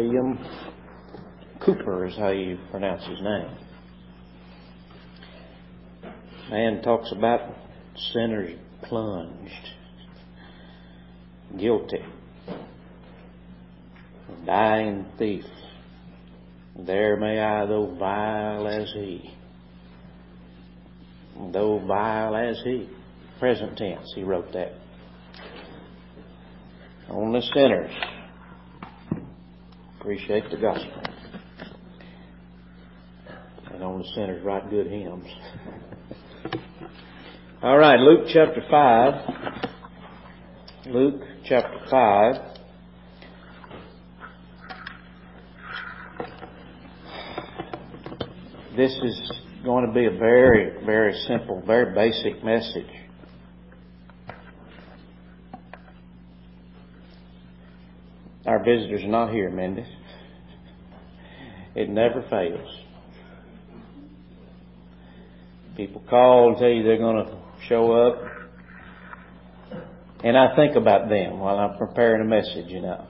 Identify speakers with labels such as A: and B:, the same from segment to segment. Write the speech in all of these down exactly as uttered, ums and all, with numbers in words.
A: William Cooper is how you pronounce his name. Man talks about sinners plunged, guilty, dying thief. There may I, though vile as he, though vile as he. Present tense, he wrote that. On the sinners. Appreciate the gospel. And on the sinners write good hymns. All right, Luke chapter five. Luke chapter five. This is going to be a very, very simple, very basic message. Our visitors are not here, Mindy. It never fails. People call and tell you they're going to show up. And I think about them while I'm preparing a message, you know.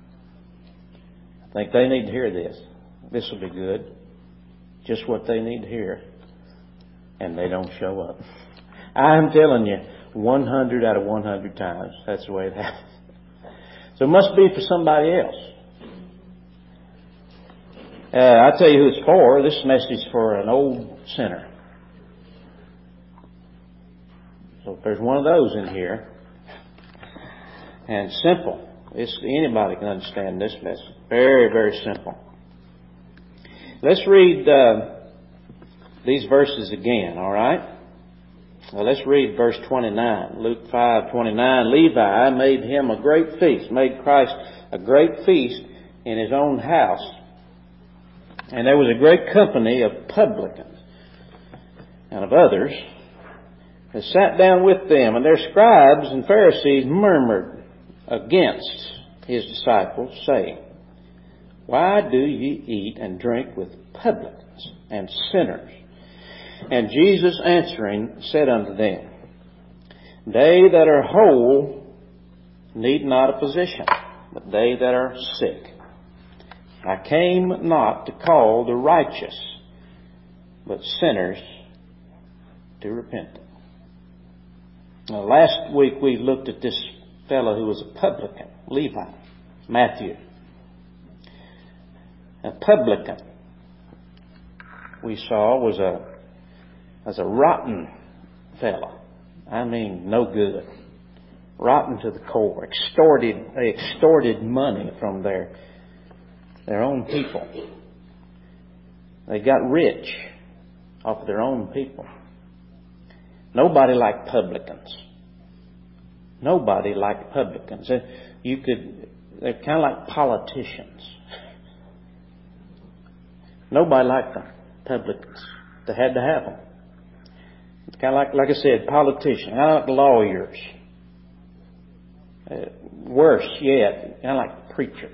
A: I think they need to hear this. This will be good. Just what they need to hear. And they don't show up. I'm telling you, one hundred out of one hundred times, that's the way it happens. So it must be for somebody else. Uh, I'll tell you who it's for. This message is for an old sinner. So if there's one of those in here, and simple, it's, anybody can understand this message. Very, very simple. Let's read uh, these verses again, all right? Well, let's read verse twenty-nine. Luke five twenty-nine. Levi made him a great feast, made Christ a great feast in his own house. And there was a great company of publicans and of others that sat down with them, and their scribes and Pharisees murmured against his disciples, saying, Why do ye eat and drink with publicans and sinners? And Jesus answering said unto them, They that are whole need not a physician, but they that are sick. I came not to call the righteous, but sinners to repentance. Now, last week we looked at this fellow who was a publican, Levi, Matthew. A publican, we saw, was a was a rotten fellow. I mean, no good. Rotten to the core. Extorted, they extorted money from their their own people. They got rich off of their own people. Nobody liked publicans. Nobody liked publicans. You could, they're kind of like politicians. Nobody liked them, publicans. They had to have them. Kind of like, like I said, politicians, kind of like lawyers. Uh, worse yet, kind of like preachers.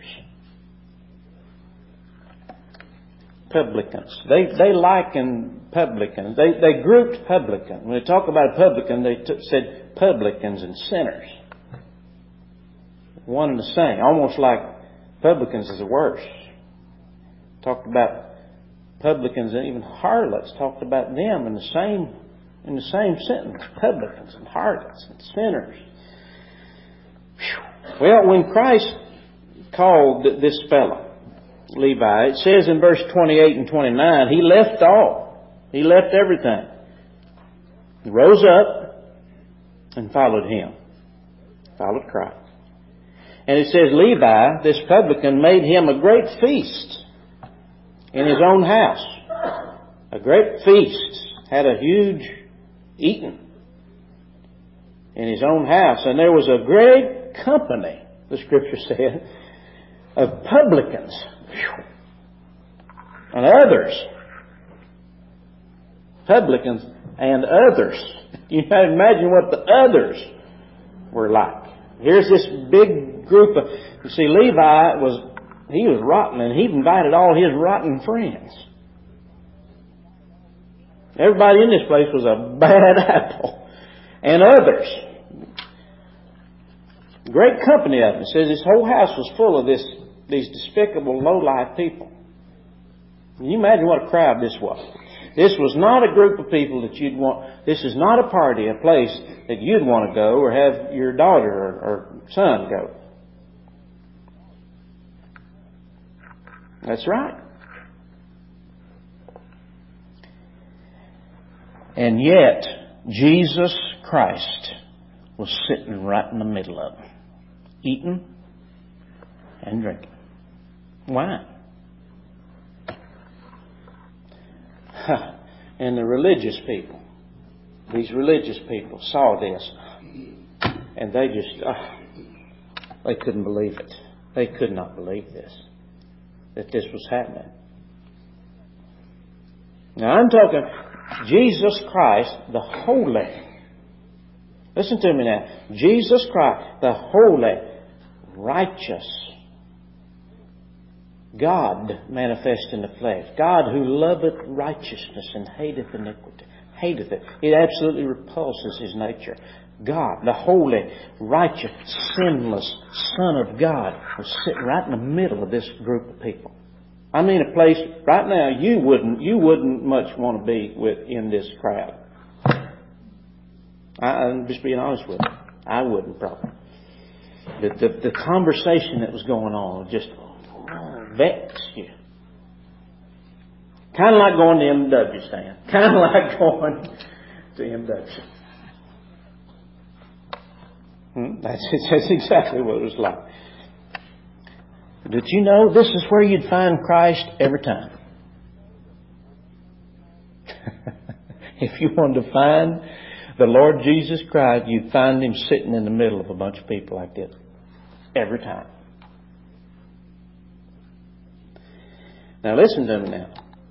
A: Publicans. They they likened publicans. They they grouped publicans. When they talk about a publican, they t- said publicans and sinners. One and the same. Almost like publicans is the worst. Talked about publicans and even harlots. Talked about them in the same in the same sentence. Publicans and harlots and sinners. Whew. Well, when Christ called this fellow Levi, it says in verse twenty-eight and twenty-nine, he left all. He left everything. He rose up and followed him. Followed Christ. And it says Levi, this publican, made him a great feast in his own house. A great feast. Had a huge eating in his own house. And there was a great company, the scripture said, of publicans and others. Publicans and others. You can imagine what the others were like. Here's this big group of, you see, Levi was, he was rotten, and he invited all his rotten friends. Everybody in this place was a bad apple. And others. Great company of them. It says his whole house was full of this these despicable, low-life people. Can you imagine what a crowd this was? This was not a group of people that you'd want. This is not a party, a place that you'd want to go or have your daughter or, or son go. That's right. And yet, Jesus Christ was sitting right in the middle of them, eating and drinking. Why? And the religious people, these religious people saw this, and they just, oh, they couldn't believe it. They could not believe this, that this was happening. Now I'm talking Jesus Christ, the holy. Listen to me now. Jesus Christ, the holy, righteous God manifest in the flesh. God who loveth righteousness and hateth iniquity. Hateth it. It absolutely repulses His nature. God, the holy, righteous, sinless Son of God, was sitting right in the middle of this group of people. I mean, a place right now you wouldn't you wouldn't much want to be with in this crowd. I, I'm just being honest with you. I wouldn't probably. The, the the conversation that was going on just vexed you. Kind of like going to M W, Stan. Kind of like going to M W. Hmm? That's, that's exactly what it was like. Did you know this is where you'd find Christ every time? If you wanted to find the Lord Jesus Christ, you'd find Him sitting in the middle of a bunch of people like this. Every time. Now listen to me now.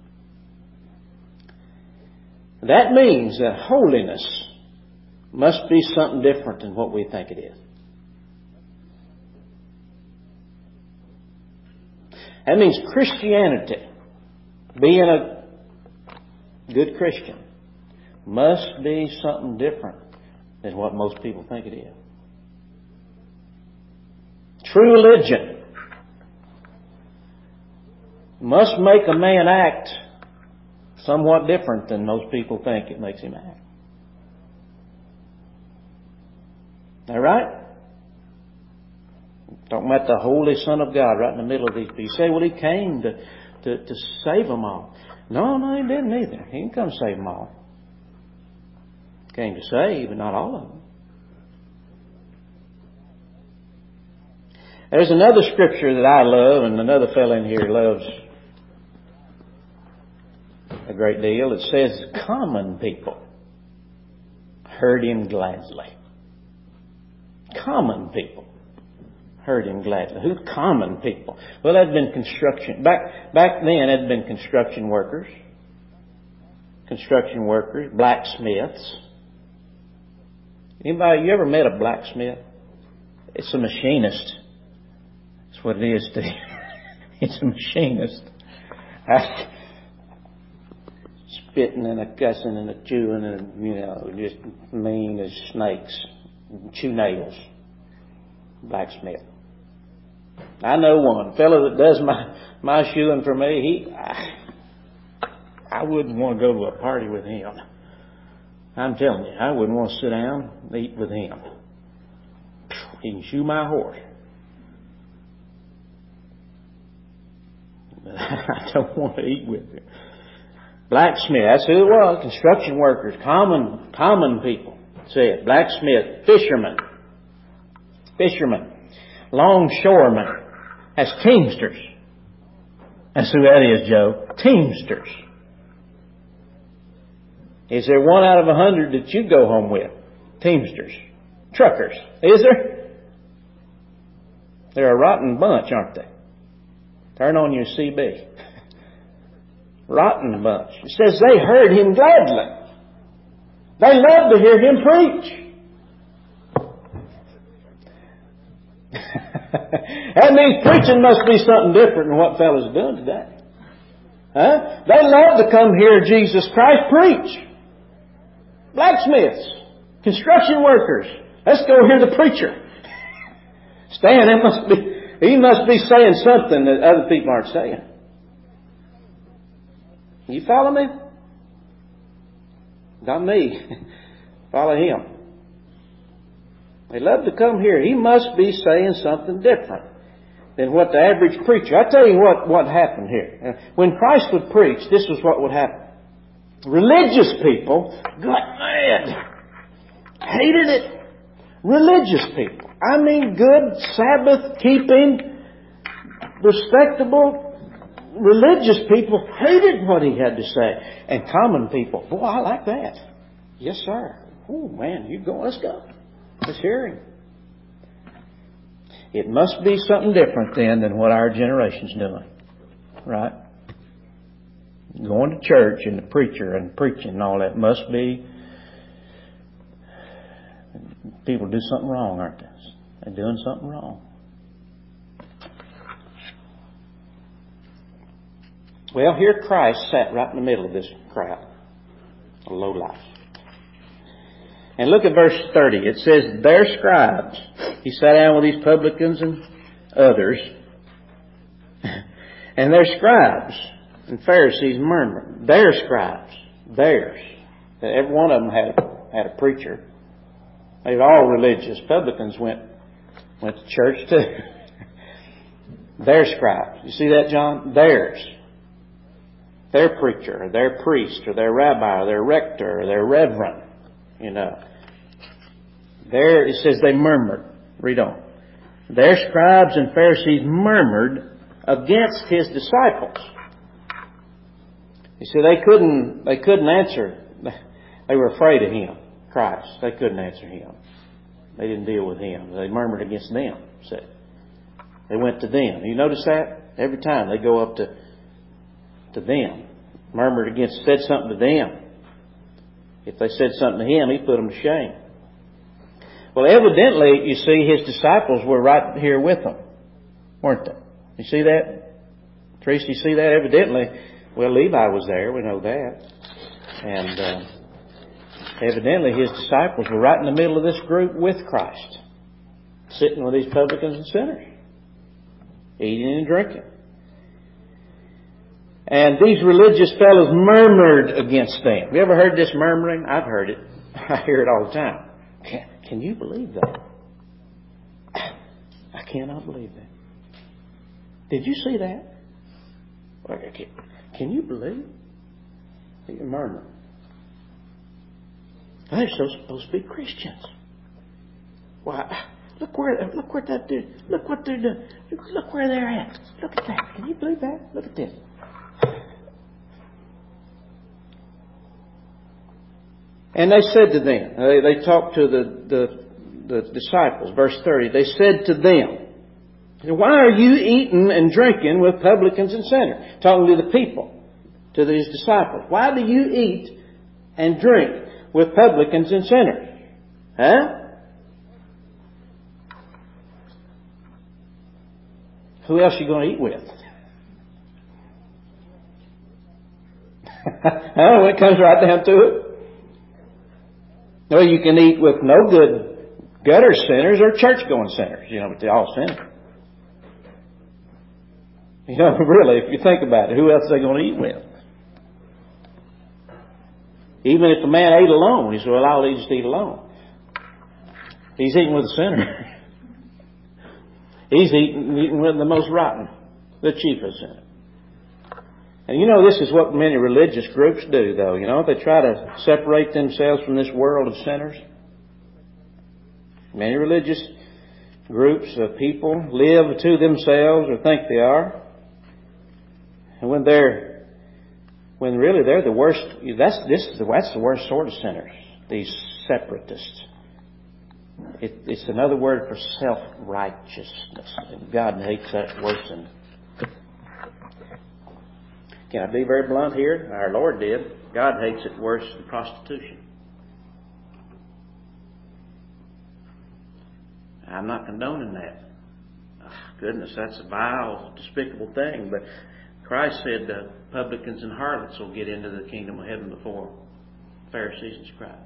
A: That means that holiness must be something different than what we think it is. That means Christianity, being a good Christian, must be something different than what most people think it is. True religion must make a man act somewhat different than most people think it makes him act. Is that right? Talking about the Holy Son of God right in the middle of these people. You say, well, He came to, to, to save them all. No, no, He didn't either. He didn't come to save them all. He came to save, but not all of them. There's another scripture that I love, and another fellow in here loves a great deal. It says, common people heard Him gladly. Common people heard Him gladly. Who's common people? Well, that had been construction. Back back then, it had been construction workers. Construction workers, blacksmiths. Anybody, you ever met a blacksmith? It's a machinist. That's what it is to you. It's a machinist. I, spitting and a cussing and a chewing and, you know, just mean as snakes. Chew nails. Blacksmith. I know one fellow that does my, my shoeing for me. He, I, I wouldn't want to go to a party with him. I'm telling you, I wouldn't want to sit down and eat with him. He can shoe my horse. But I don't want to eat with him. Blacksmith, that's who it was. Construction workers, common, common people. Say it. Blacksmith, fishermen. Fishermen. Longshoremen. That's teamsters. That's who that is, Joe. Teamsters. Is there one out of a hundred that you go home with? Teamsters. Truckers. Is there? They're a rotten bunch, aren't they? Turn on your C B. Rotten bunch. It says they heard Him gladly. They loved to hear Him preach. That means preaching must be something different than what fellas are doing today. Huh? They love to come hear Jesus Christ preach. Blacksmiths, construction workers. Let's go hear the preacher. Stan, that must be he must be saying something that other people aren't saying. You follow me? Not me. Follow him. They love to come here. He must be saying something different than what the average preacher. I tell you what, what happened here. When Christ would preach, this was what would happen. Religious people got mad. Hated it. Religious people. I mean good, Sabbath-keeping, respectable, religious people hated what he had to say. And common people, boy, I like that. Yes, sir. Oh, man, you go. Let's go. Let's hear him. It must be something different then than what our generation's doing. Right? Going to church and the preacher and preaching and all that must be... People do something wrong, aren't they? They're doing something wrong. Well, here Christ sat right in the middle of this crowd. A low life. And look at verse thirty. It says, their scribes. He sat down with these publicans and others. And their scribes and Pharisees murmured. Their scribes. Theirs. Every one of them had, had a preacher. They were all religious. Publicans went went to church too. Their scribes. You see that, John? Theirs. Their preacher, or their priest, or their rabbi, or their rector, or their reverend. You know. There it says they murmured. Read on. Their scribes and Pharisees murmured against his disciples. You see, they couldn't they couldn't answer. They were afraid of him. Christ. They couldn't answer him. They didn't deal with him. They murmured against them. See? They went to them. You notice that? Every time they go up to to them. Murmured against, said something to them. If they said something to him, he put them to shame. Well, evidently, you see, his disciples were right here with them. Weren't they? You see that? Teresa, you see that? Evidently, well, Levi was there. We know that. And... Uh, Evidently, his disciples were right in the middle of this group with Christ, sitting with these publicans and sinners, eating and drinking. And these religious fellows murmured against them. Have you ever heard this murmuring? I've heard it. I hear it all the time. Can, can you believe that? I cannot believe that. Did you see that? Can, can you believe it? You murmur. They're so supposed to be Christians. Why? Look where look where that do. Look what they're doing. Look where they're at. Look at that. Can you believe that? Look at this. And they said to them. They, they talked to the, the the disciples. Verse thirty. They said to them, "Why are you eating and drinking with publicans and sinners?" Talking to the people, to these disciples. Why do you eat and drink with publicans and sinners? Huh? Who else are you going to eat with? Huh? When it comes right down to it. Well, you can eat with no good gutter sinners or church-going sinners, you know, but they're all sinners. You know, really, if you think about it, who else are they going to eat with? Even if the man ate alone, he said, well, I'll just eat alone. He's eating with a sinner. He's eating, eating with the most rotten, the chiefest sinner. And you know, this is what many religious groups do, though. You know, they try to separate themselves from this world of sinners. Many religious groups of people live to themselves or think they are. And when they're, when really they're the worst, that's, this is the, that's the worst sort of sinners, these separatists. It, it's another word for self-righteousness. And God hates that worse than... Can I be very blunt here? Our Lord did. God hates it worse than prostitution. I'm not condoning that. Oh, goodness, that's a vile, despicable thing. But Christ said that publicans and harlots will get into the kingdom of heaven before Pharisees and scribes.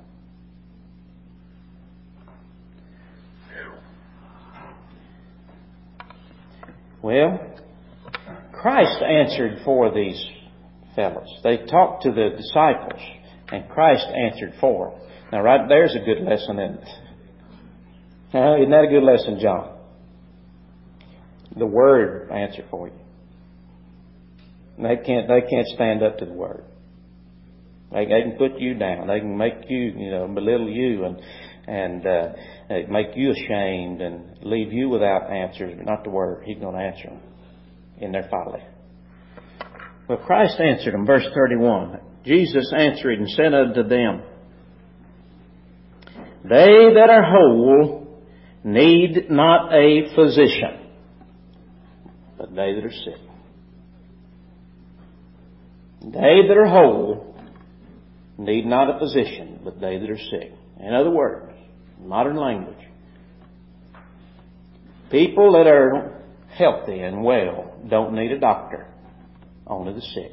A: Well, Christ answered for these fellows. They talked to the disciples, and Christ answered for them. Now, right there's a good lesson, isn't it? Now, isn't that a good lesson, John? The Word answered for you. They can't. They can't stand up to the Word. They, they can put you down. They can make you, you know, belittle you and and uh, make you ashamed and leave you without answers, but not the Word. He's going to answer them in their folly. Well, Christ answered them. Verse thirty-one. Jesus answered and said unto them, they that are whole need not a physician, but they that are sick. They that are whole need not a physician, but they that are sick. In other words, modern language, people that are healthy and well don't need a doctor, only the sick.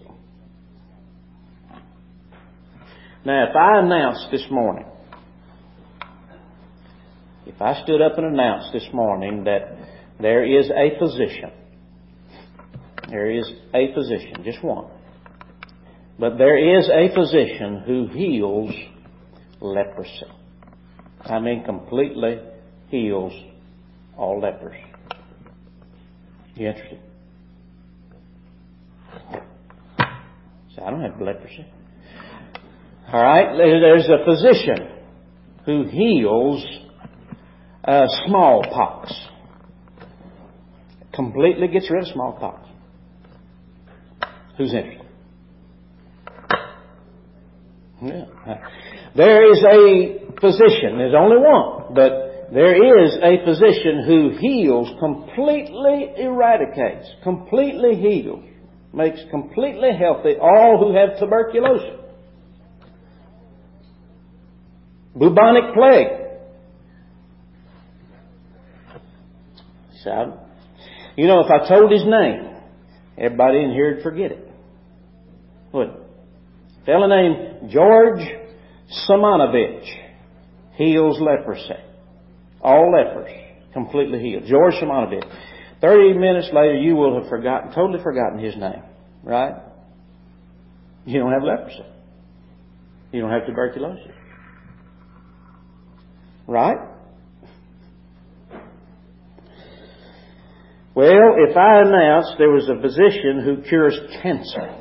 A: Now, if I announced this morning, if I stood up and announced this morning that there is a physician, there is a physician, just one, but there is a physician who heals leprosy. I mean, completely heals all lepers. You interested? So I don't have leprosy. All right, there's a physician who heals uh, smallpox. Completely gets rid of smallpox. Who's interested? Yeah. There is a physician. There's only one, but there is a physician who heals, completely eradicates, completely heals, makes completely healthy all who have tuberculosis. Bubonic plague. So, you know, if I told his name, everybody in here would forget it. Would a fellow named George Simonovich heals leprosy. All lepers completely healed. George Simonovich. Thirty minutes later, you will have forgotten, totally forgotten his name. Right? You don't have leprosy. You don't have tuberculosis. Right? Well, if I announced there was a physician who cures cancer.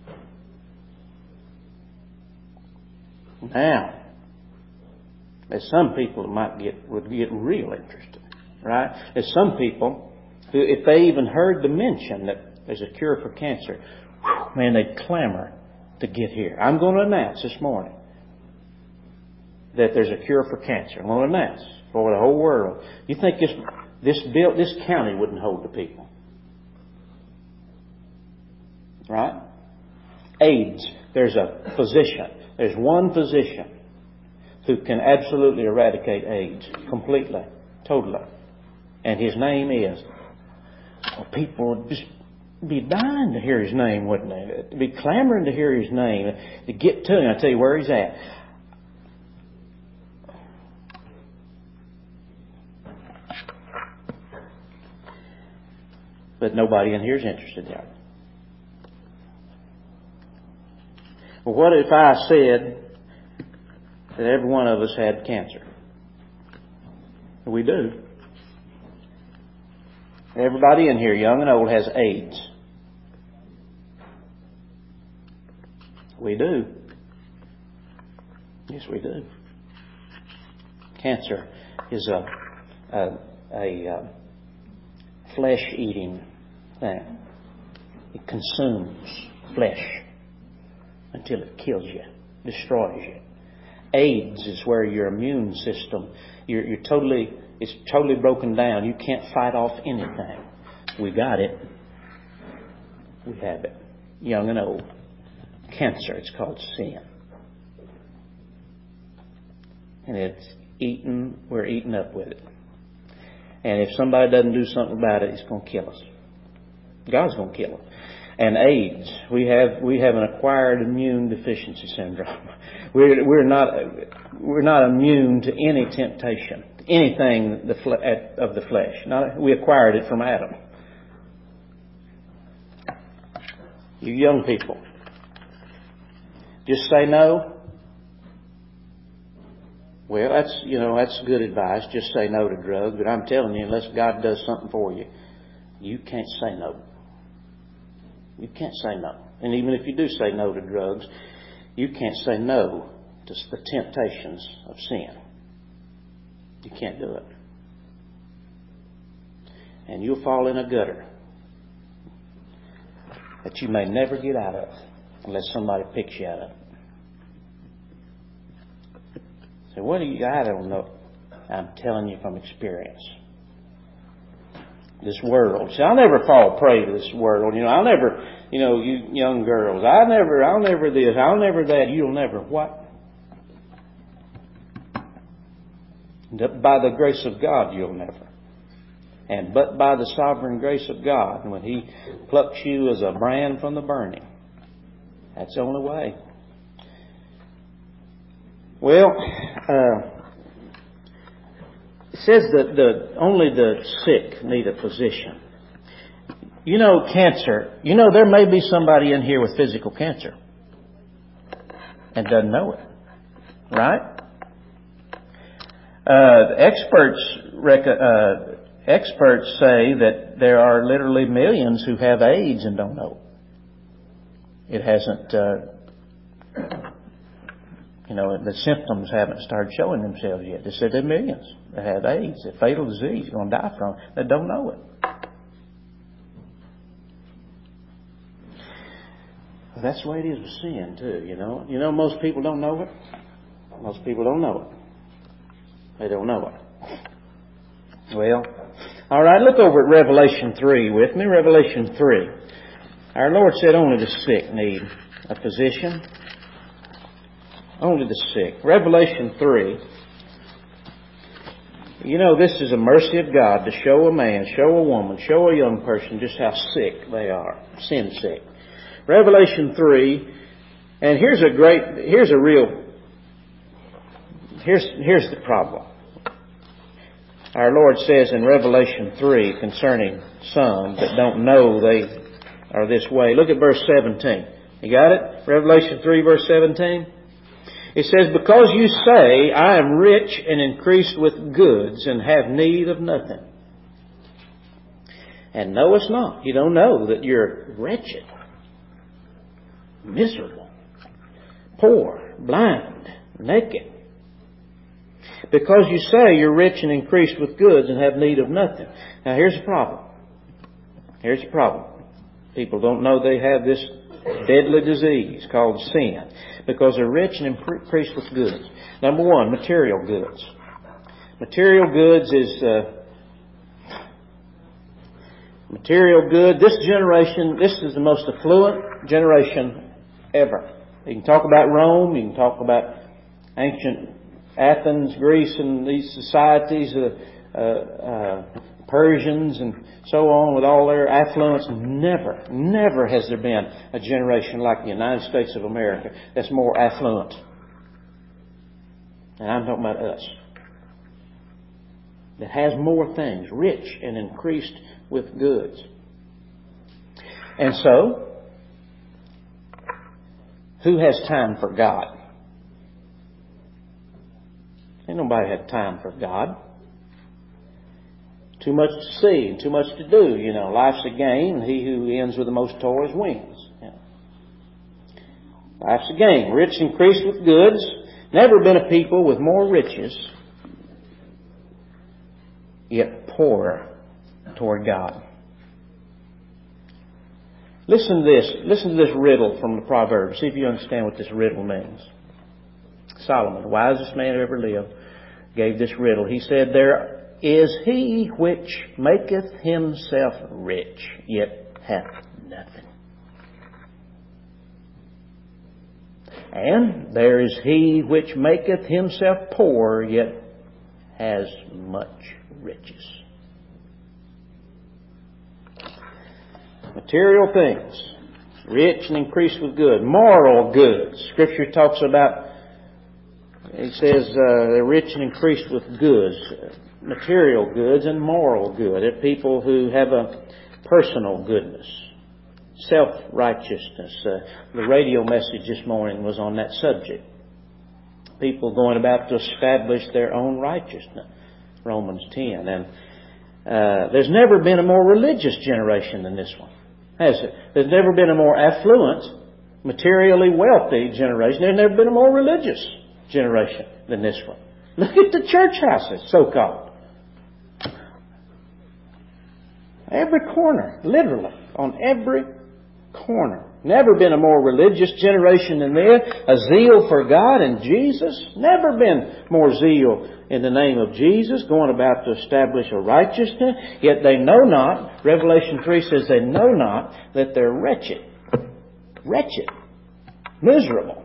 A: Now, there's some people that might get, would get real interested. Right? There's some people who, if they even heard the mention that there's a cure for cancer, whew, man, they'd clamor to get here. I'm going to announce this morning that there's a cure for cancer. I'm going to announce for the whole world. You think this this bill, this county wouldn't hold the people? Right? AIDS. There's a physician. There's one physician who can absolutely eradicate AIDS completely, totally. And his name is, well, people would just be dying to hear his name, wouldn't they? To be clamoring to hear his name, to get to him. I'll tell you where he's at. But nobody in here is interested in it. Well, what if I said that every one of us had cancer? We do. Everybody in here, young and old, has AIDS. We do. Yes, we do. Cancer is a, a, a, a flesh-eating thing. It consumes flesh until it kills you, destroys you. AIDS is where your immune system, you're, you're totally, it's totally broken down. You can't fight off anything. We got it. We have it. Young and old. Cancer, it's called sin. And it's eaten, we're eaten up with it. And if somebody doesn't do something about it, it's going to kill us. God's going to kill them. And AIDS, we have we have an acquired immune deficiency syndrome. We're we're not we're not immune to any temptation, anything the of the flesh. Not we acquired it from Adam. You young people, just say no. Well, that's, you know, that's good advice. Just say no to drugs. But I'm telling you, unless God does something for you, you can't say no. You can't say no. And even if you do say no to drugs, you can't say no to the temptations of sin. You can't do it. And you'll fall in a gutter that you may never get out of unless somebody picks you out of it. So what do you, I don't know. I'm telling you from experience. This world. See, I'll never fall prey to this world. You know, I'll never, you know, you young girls, I'll never, I'll never this, I'll never that. You'll never what? By the grace of God, you'll never. And but by the sovereign grace of God, when He plucks you as a brand from the burning, that's the only way. Well, uh, it says that the only the sick need a physician. You know, cancer. You know, there may be somebody in here with physical cancer and doesn't know it, right? Uh, experts rec- uh, experts say that there are literally millions who have AIDS and don't know it. It hasn't. Uh, You know, the symptoms haven't started showing themselves yet. They said there are millions that have AIDS, a fatal disease, you're going to die from, that don't know it. Well, that's the way it is with sin, too, you know. You know, most people don't know it. Most people don't know it. They don't know it. Well, all right, look over at Revelation three with me. Revelation three. Our Lord said only the sick need a physician. Only the sick. Revelation three. You know, this is a mercy of God to show a man, show a woman, show a young person just how sick they are. Sin sick. Revelation three. And here's a great, here's a real, here's, here's the problem. Our Lord says in Revelation three concerning some that don't know they are this way. Look at verse seventeen. You got it? Revelation three verse seventeen. It says, because you say, I am rich and increased with goods and have need of nothing. And knowest not. You don't know that you're wretched, miserable, poor, blind, naked. Because you say you're rich and increased with goods and have need of nothing. Now here's the problem. Here's the problem. People don't know they have this deadly disease called sin because they're rich and increased with goods. Number one, material goods. Material goods is uh, material good. This generation, this is the most affluent generation ever. You can talk about Rome. You can talk about ancient Athens, Greece, and these societies, uh, uh, uh, Persians and so on, with all their affluence. Never, never has there been a generation like the United States of America that's more affluent. And I'm talking about us. That has more things, rich and increased with goods. And so, who has time for God? Ain't nobody had time for God. Too much to see and too much to do. You know, life's a game, and he who ends with the most toys wins. Yeah. Life's a game. Rich increased with goods. Never been a people with more riches, yet poorer toward God. Listen to this. Listen to this riddle from the Proverbs. See if you understand what this riddle means. Solomon, the wisest man who ever lived, gave this riddle. He said, there is he which maketh himself rich, yet hath nothing. And there is he which maketh himself poor, yet has much riches. Material things, rich and increased with good. Moral goods. Scripture talks about, it says uh, they're rich and increased with goods. Material goods and moral good. They're people who have a personal goodness. self-righteousness. Uh, the radio message this morning was on that subject. People going about to establish their own righteousness. Romans ten. And uh, there's never been a more religious generation than this one, has it? There's never been a more affluent, materially wealthy generation. There's never been a more religious generation than this one. Look at the church houses, so-called. Every corner, literally, on every corner. Never been a more religious generation than this. A zeal for God and Jesus. Never been more zeal in the name of Jesus, going about to establish a righteousness. Yet they know not, Revelation three says they know not that they're wretched. Wretched. Miserable.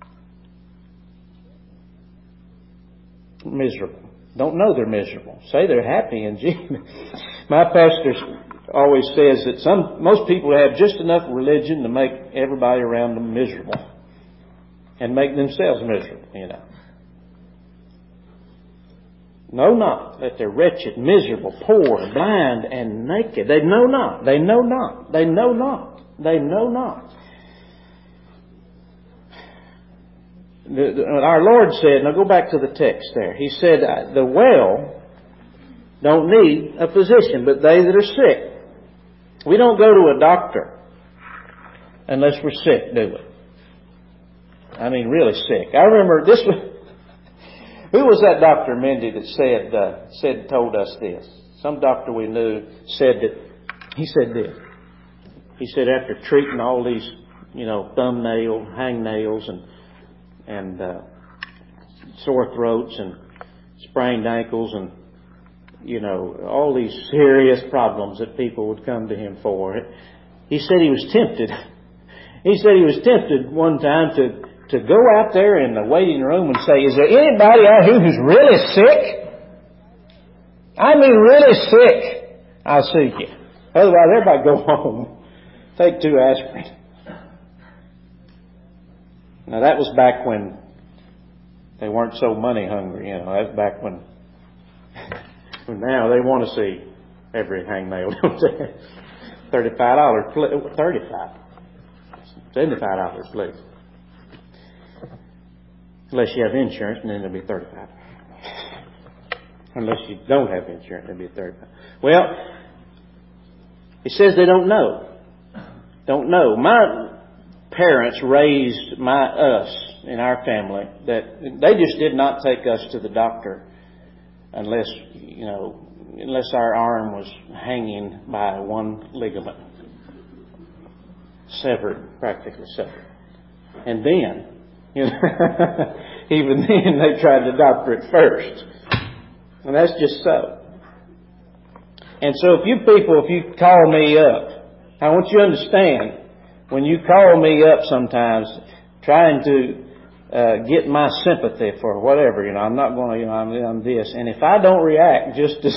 A: Miserable. Don't know they're miserable. Say they're happy in Jesus. My pastor always says that some most people have just enough religion to make everybody around them miserable and make themselves miserable, you know. Know not that they're wretched, miserable, poor, blind, and naked. They know not. They know not. They know not. They know not. The, the, our Lord said, now go back to the text there. He said, the well don't need a physician, but they that are sick. We don't go to a doctor unless we're sick, do we? I mean, really sick. I remember this was, who was that Doctor Mindy that said, uh, said, told us this? Some doctor we knew said that, he said this. He said after treating all these, you know, thumbnail, hangnails and, and, uh, sore throats and sprained ankles and, you know, all these serious problems that people would come to him for. He said he was tempted. He said he was tempted one time to, to go out there in the waiting room and say, is there anybody out here who's really sick? I mean really sick. I'll see you. Otherwise, everybody go home. Take two aspirin. Now that was back when they weren't so money hungry, you know. That was back when But now they want to see every hangnail, don't they? Thirty-five dollars, thirty-five, seventy-five dollars, please. Unless you have insurance, and then it'll be thirty-five. Unless you don't have insurance, it'll be thirty-five. Well, it says they don't know. Don't know. My parents raised my us in our family that they just did not take us to the doctor unless, you know, unless our arm was hanging by one ligament. Severed, practically severed. And then, you know, even then they tried to doctor it first. And that's just so. And so if you people, if you call me up, I want you to understand, when you call me up sometimes trying to Uh, get my sympathy for whatever, you know, I'm not going to, you know, I'm, I'm this. And if I don't react just as,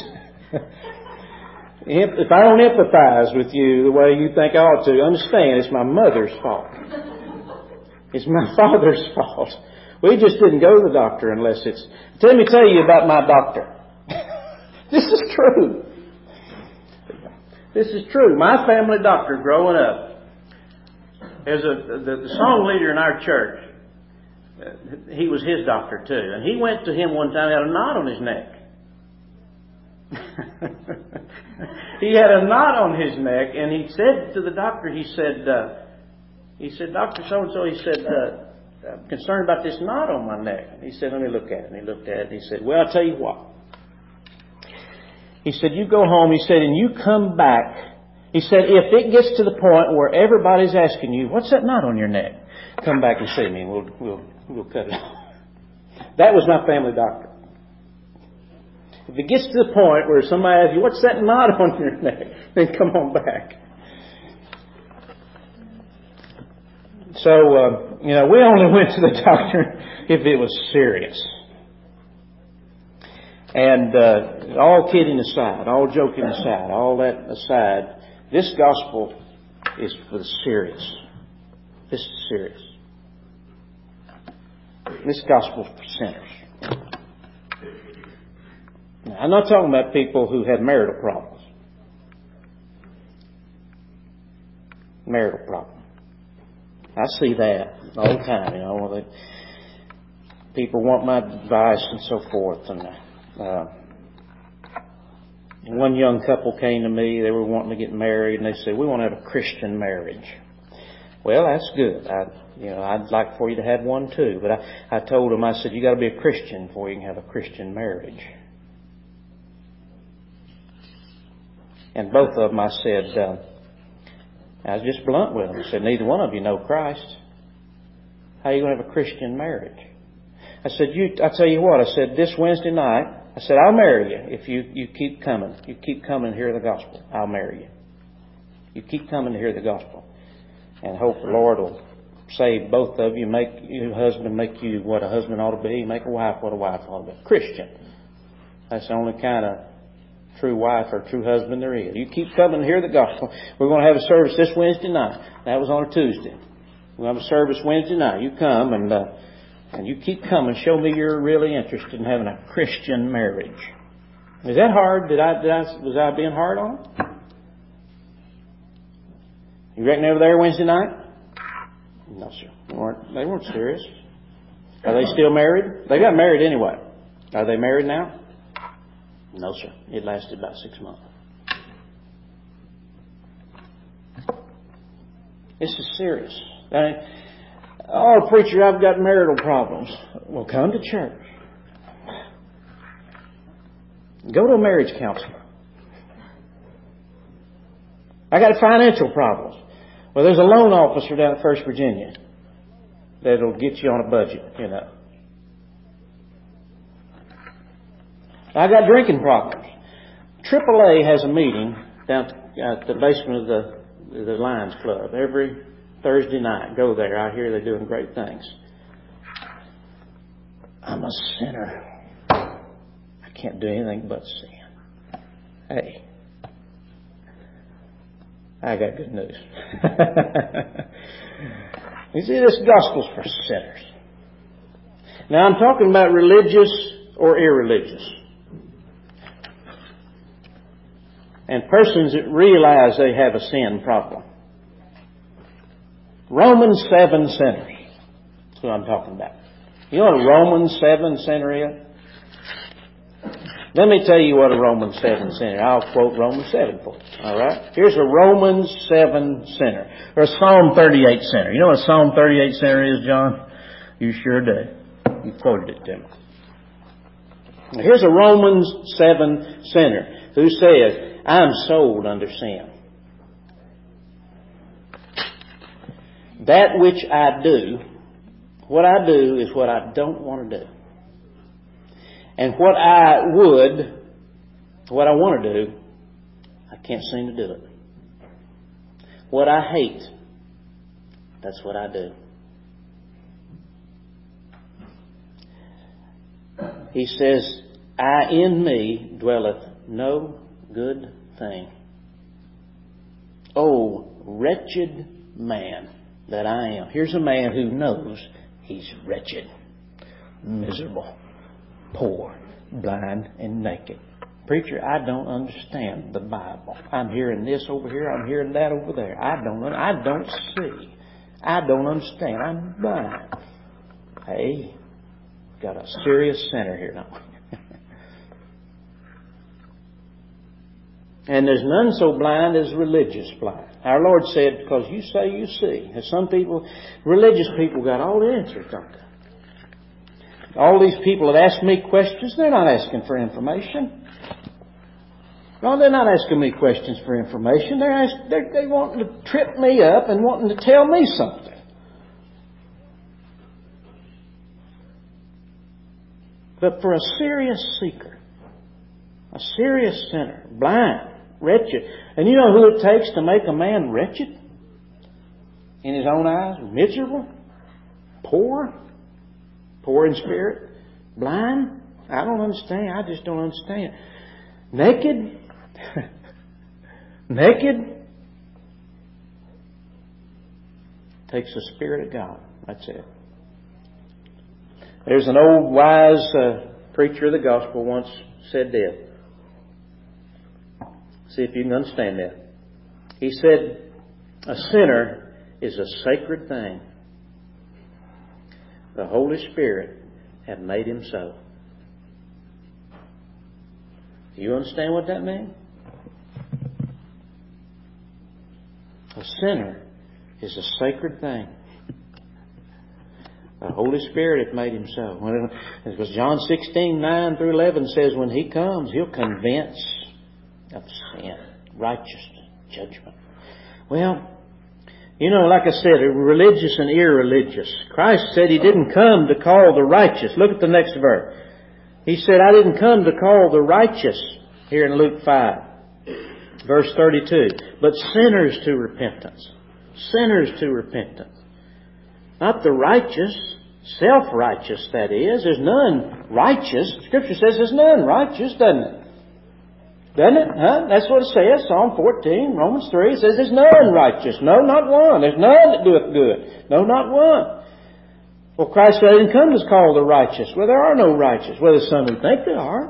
A: if I don't empathize with you the way you think I ought to, understand it's my mother's fault. It's my father's fault. We just didn't go to the doctor unless it's, let me tell you about my doctor. This is true. This is true. My family doctor growing up, as a, the, the song leader in our church, he was his doctor too. And he went to him one time, he had a knot on his neck. He had a knot on his neck, and he said to the doctor, he said, uh, he said, Doctor so-and-so, he said, uh, I'm concerned about this knot on my neck. He said, let me look at it. And he looked at it, and he said, well, I'll tell you what. He said, you go home, he said, and you come back. He said, if it gets to the point where everybody's asking you, what's that knot on your neck? Come back and see me, and we'll, we'll, we'll cut it off. That was my family doctor. If it gets to the point where somebody asks you, what's that knot on your neck? Then come on back. So, uh, you know, we only went to the doctor if it was serious. And uh, all kidding aside, all joking aside, all that aside, this gospel is for the serious. This is serious. This gospel is for sinners. Now, I'm not talking about people who have marital problems. marital problem. I see that all the time, you know. That people want my advice and so forth. And uh, one young couple came to me. They were wanting to get married, and they said, "We want to have a Christian marriage." Well, that's good. I, you know, I'd like for you to have one too. But I, I told them, I said, "You got to be a Christian before you can have a Christian marriage." And both of them, I said, uh, I was just blunt with them. I said, "Neither one of you know Christ. How are you going to have a Christian marriage?" I said, "You, I tell you what," I said, "this Wednesday night," I said, "I'll marry you if you, you keep coming. You keep coming to hear the gospel. I'll marry you. You keep coming to hear the gospel. And hope the Lord will save both of you, make your husband make you what a husband ought to be, make a wife what a wife ought to be. Christian. That's the only kind of true wife or true husband there is. You keep coming to hear the gospel. We're going to have a service this Wednesday night." That was on a Tuesday. We'll have a service Wednesday night. You come and uh, and you keep coming. Show me you're really interested in having a Christian marriage. Is that hard? Did I, did I was I being hard on them? You reckon they were there Wednesday night? No, sir. They weren't, they weren't serious. Are they still married? They got married anyway. Are they married now? No, sir. It lasted about six months. This is serious. I mean, "Oh, preacher, I've got marital problems." Well, come to church. Go to a marriage counselor. "I got financial problems." Well, there's a loan officer down at First Virginia that'll get you on a budget, you know. "I got drinking problems." triple A has a meeting down at the basement of the, the Lions Club every Thursday night. Go there. I hear they're doing great things. "I'm a sinner. I can't do anything but sin." Hey, I got good news. You see, this gospel's for sinners. Now, I'm talking about religious or irreligious. And persons that realize they have a sin problem. Romans seven sinners. That's what I'm talking about. You know what a Romans seven sinner is? Let me tell you what a Romans seven sinner is. I'll quote Romans seven for you. All right? Here's a Romans seven sinner. Or a Psalm thirty-eight sinner. You know what a Psalm thirty-eight sinner is, John? You sure do. You quoted it to me. Now, here's a Romans seven sinner who says, "I'm sold under sin. That which I do, what I do is what I don't want to do. And what I would, what I want to do, I can't seem to do it. What I hate, that's what I do." He says, "I in me dwelleth no good thing. Oh, wretched man that I am." Here's a man who knows he's wretched, miserable, poor, blind, and naked. "Preacher, I don't understand the Bible. I'm hearing this over here. I'm hearing that over there. I don't. I don't see. I don't understand. I'm blind." Hey, got a serious sinner here now. And there's none so blind as religious blind. Our Lord said, "Because you say you see." And some people, religious people, got all the answers, don't they? All these people that ask me questions, they're not asking for information. No, they're not asking me questions for information. They're, ask, they're they wanting to trip me up and wanting to tell me something. But for a serious seeker, a serious sinner, blind, wretched, and you know who it takes to make a man wretched? In his own eyes, miserable, poor, poor in spirit, blind. I don't understand. I just don't understand. Naked. Naked. Takes the Spirit of God. That's it. There's an old wise uh, preacher of the gospel once said this. See if you can understand that. He said, A sinner is a sacred thing. The Holy Spirit hath made him so. Do you understand what that means? A sinner is a sacred thing. The Holy Spirit hath made him so. Because John sixteen, nine through eleven says when He comes, He'll convince of sin, righteousness, judgment. Well, you know, like I said, religious and irreligious. Christ said He didn't come to call the righteous. Look at the next verse. He said, I didn't come to call the righteous, here in Luke five, verse thirty-two, but sinners to repentance. Sinners to repentance. Not the righteous, self-righteous, that is. There's none righteous. Scripture says there's none righteous, doesn't it? Doesn't it? Huh? That's what it says. Psalm fourteen, Romans three. It says there's none righteous. No, not one. There's none that doeth good. No, not one. Well, Christ said He didn't come to call the righteous. Well, there are no righteous. Well, there's some who think they are.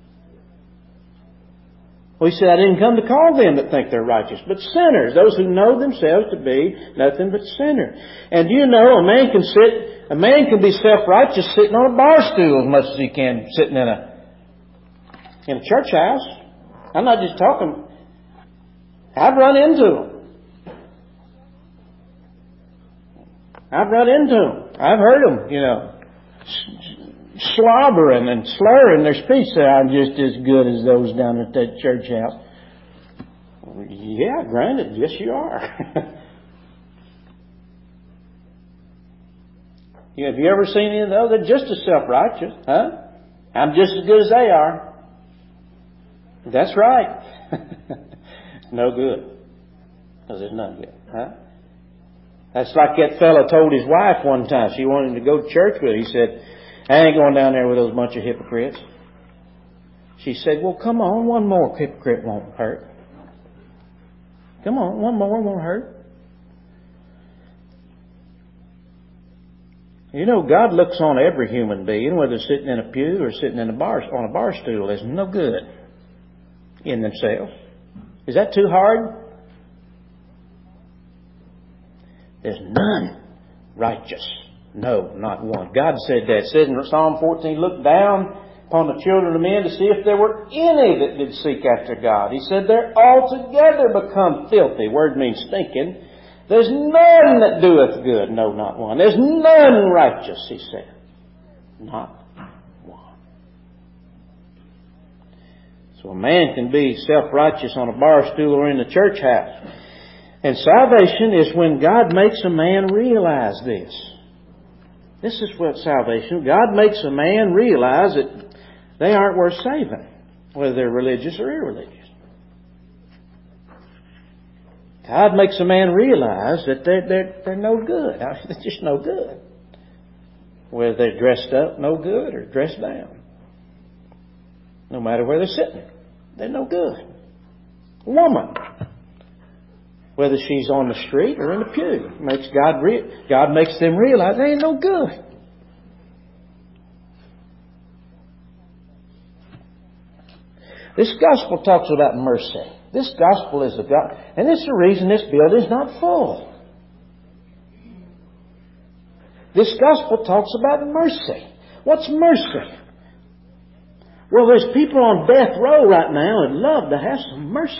A: Well, He said, I didn't come to call them that think they're righteous, but sinners, those who know themselves to be nothing but sinners. And you know, a man can sit, a man can be self-righteous sitting on a bar stool as much as he can sitting in a, in a church house. I'm not just talking, I've run into them. I've run into them. I've heard them, you know, slobbering and slurring their speech. Say, I'm just as good as those down at that church house. Yeah, granted, yes you are. Yeah, have you ever seen any of those? They're just as self-righteous, huh? I'm just as good as they are. That's right. No good. Because there's none good, huh? That's like that fellow told his wife one time. She wanted him to go to church with her. He said, I ain't going down there with those bunch of hypocrites. She said, well, come on, one more hypocrite won't hurt. Come on, one more won't hurt. You know, God looks on every human being, whether sitting in a pew or sitting in a bar, on a bar stool. There's no good in themselves. Is that too hard? There's none righteous. No, not one. God said that. It says in Psalm fourteen, look down upon the children of men to see if there were any that did seek after God. He said they're altogether become filthy. Word means stinking. There's none that doeth good. No, not one. There's none righteous, He said. Not one. So a man can be self-righteous on a bar stool or in the church house. And salvation is when God makes a man realize this. This is what salvation, God makes a man realize that they aren't worth saving, whether they're religious or irreligious. God makes a man realize that they're, they're, they're no good. They're just no good. Whether they're dressed up, no good, or dressed down. No matter where they're sitting, they're no good. Woman, whether she's on the street or in the pew, makes God re- God makes them realize they ain't no good. This gospel talks about mercy. This gospel is the God, and this is the reason this building is not full. This gospel talks about mercy. What's mercy? Well, there's people on death row right now who'd love to have some mercy.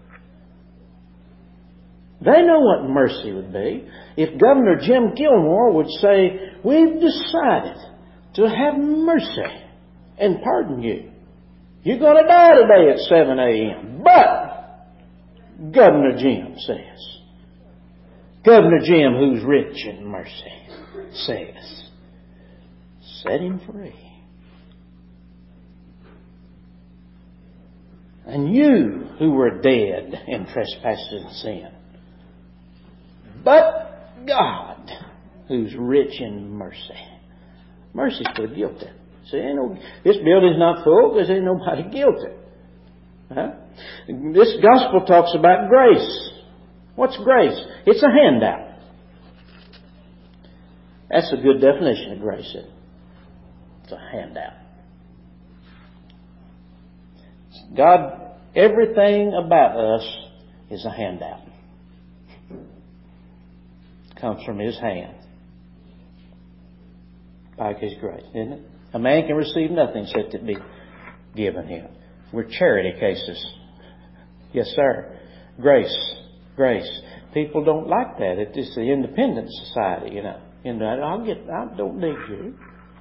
A: They know what mercy would be. If Governor Jim Gilmore would say, we've decided to have mercy and pardon you. You're going to die today at seven a.m. But Governor Jim says, Governor Jim, who's rich in mercy, says, set him free. And you who were dead in trespasses and sin, but God, who's rich in mercy. Mercy's for the guilty. See, ain't no, this building's not full because ain't nobody guilty. Huh? This gospel talks about grace. What's grace? It's a handout. That's a good definition of grace. Isn't it? It's a handout. God, everything about us is a handout. comes from His hand by His grace, isn't it? A man can receive nothing except it be given him. We're charity cases. Yes, sir. Grace. Grace. People don't like that. It's the independent society, you know. And I'll get, I don't need you.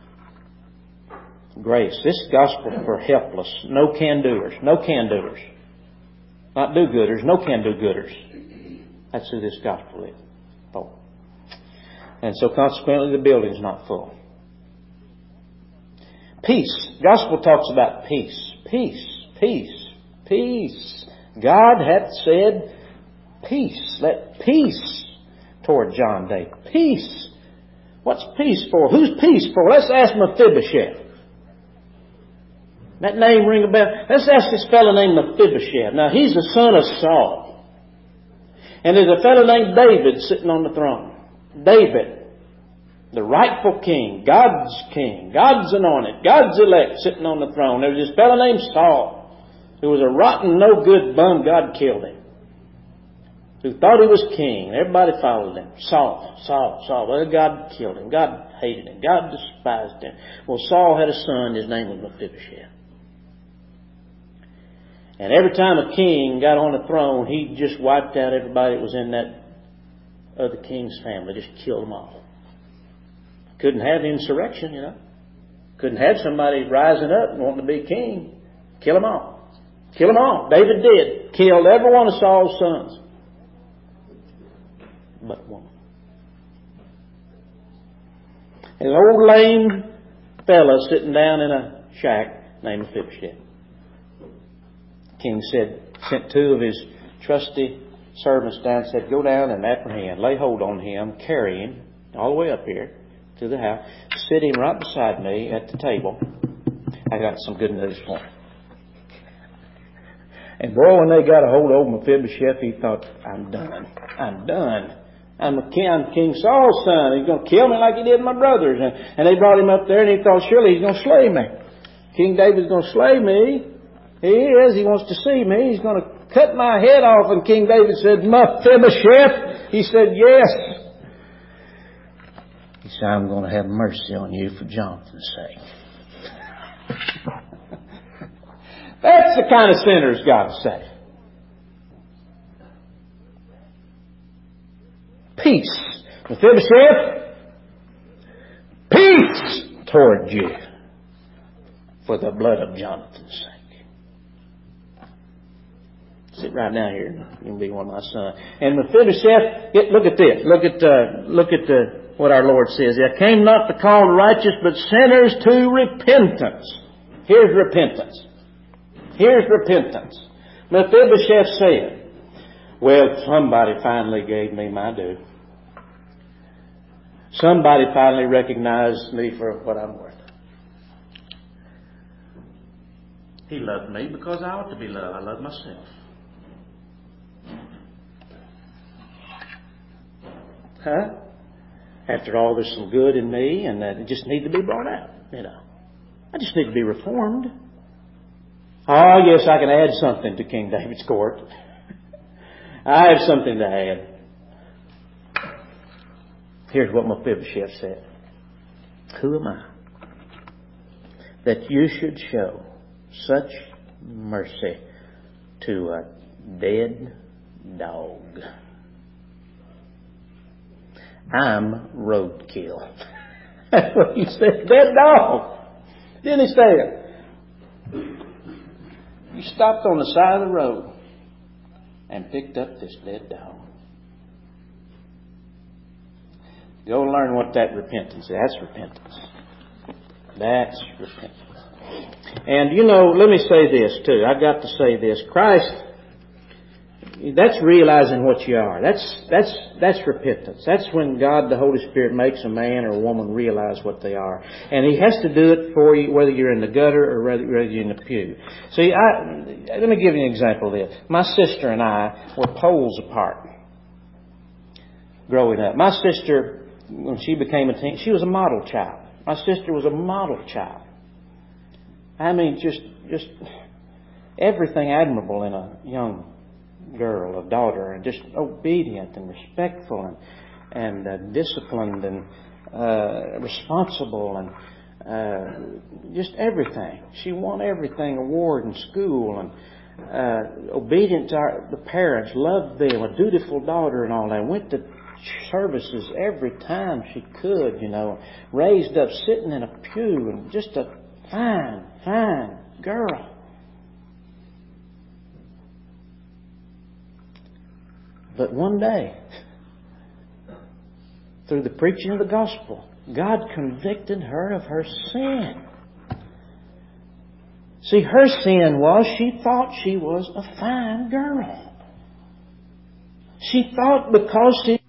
A: Grace. This gospel for helpless. No can-doers. No can-doers. Not do-gooders. No can-do-gooders. That's who this gospel is. Oh. And so consequently the building's not full. Peace. Gospel talks about peace. Peace. Peace. Peace. God hath said peace. Let peace toward John Day. Peace. What's peace for? Who's peace for? Let's ask Mephibosheth. That name ring a bell. Let's ask this fellow named Mephibosheth. Now he's the son of Saul. And there's a fellow named David sitting on the throne. David. The rightful king, God's king, God's anointed, God's elect sitting on the throne. There was this fellow named Saul who was a rotten, no good bum. God killed him. Who thought he was king. Everybody followed him. Saul, Saul, Saul. Well, God killed him. God hated him. God despised him. Well, Saul had a son. His name was Mephibosheth. And every time a king got on the throne, he just wiped out everybody that was in that other king's family. Just killed them all. Couldn't have insurrection, you know. Couldn't have somebody rising up and wanting to be king. Kill them all. Kill them all. David did. Killed every one of Saul's sons. But one. An old lame fella sitting down in a shack named Mephibosheth. The king said, sent two of his trusty servants down and said, go down and apprehend, lay hold on him, carry him all the way up here to the house, sit him right beside me at the table. I got some good news for him. And boy, when they got a hold of Mephibosheth, he thought, I'm done. I'm done. I'm, a king, I'm King Saul's son. He's going to kill me like he did my brothers. And, and they brought him up there, and he thought, surely he's going to slay me. King David's going to slay me. He is. He wants to see me. He's going to cut my head off. And King David said, Mephibosheth. He said, yes. He said, I'm going to have mercy on you for Jonathan's sake. That's the kind of sinners God saved. Peace. Mephibosheth, peace toward you for the blood of Jonathan's sake. Sit right down here. You can be one of my sons. And Mephibosheth, look at this. Look at uh, look at the, what our Lord says. I came not to call the righteous, but sinners to repentance. Here's repentance. Here's repentance. Mephibosheth said, well, somebody finally gave me my due. Somebody finally recognized me for what I'm worth. He loved me because I ought to be loved. I love myself. Huh? After all, there's some good in me, and that it just needs to be brought out. You know, I just need to be reformed. Oh, yes, I can add something to King David's court. I have something to add. Here's what Mephibosheth said. Who am I that you should show such mercy to a dead dog? I'm roadkill. That's what he said. Dead dog. Didn't he say it? You stopped on the side of the road and picked up this dead dog. Go learn what that repentance is. That's repentance. That's repentance. And you know, let me say this too. I've got to say this. Christ, that's realizing what you are. That's that's that's repentance. That's when God, the Holy Spirit, makes a man or a woman realize what they are. And He has to do it for you, whether you're in the gutter or whether you're in the pew. See, I, let me give you an example of this. My sister and I were poles apart growing up. My sister, when she became a teen, she was a model child. My sister was a model child. I mean, just just everything admirable in a young girl, a daughter, and just obedient and respectful. And and uh, disciplined and uh, responsible and uh, just everything. She won everything, award in school, and uh, obedient to our, the parents, loved them, a dutiful daughter and all that. Went to services every time she could, you know. Raised up sitting in a pew, and just a fine, fine girl. But one day, through the preaching of the gospel, God convicted her of her sin. See, her sin was she thought she was a fine girl. She thought because she